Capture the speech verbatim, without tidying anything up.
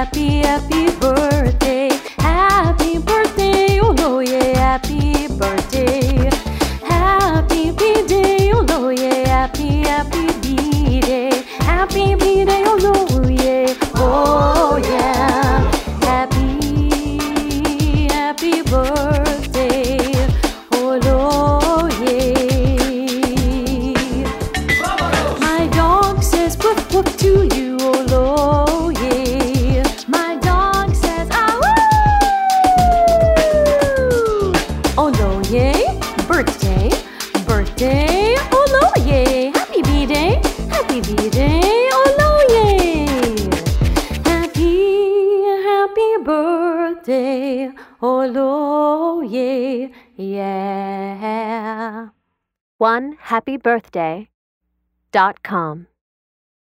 happy, happy birthday. Happy birthday, oh no, yeah, happy birthday. Happy B-day, oh no, yeah, happy, happy B-day. Happy B-day, oh no, yeah, oh yeah. Happy, happy birthday, oh no, yeah. My dog says woof woof to you, oh no, yeah. My dog says ah woo. Oh no, yeah. Birthday, birthday, oh no, yeah. Happy B-day, happy B-day, oh no, yeah. Happy, happy birthday, oh no, yeah, yeah. one happy birthday dot com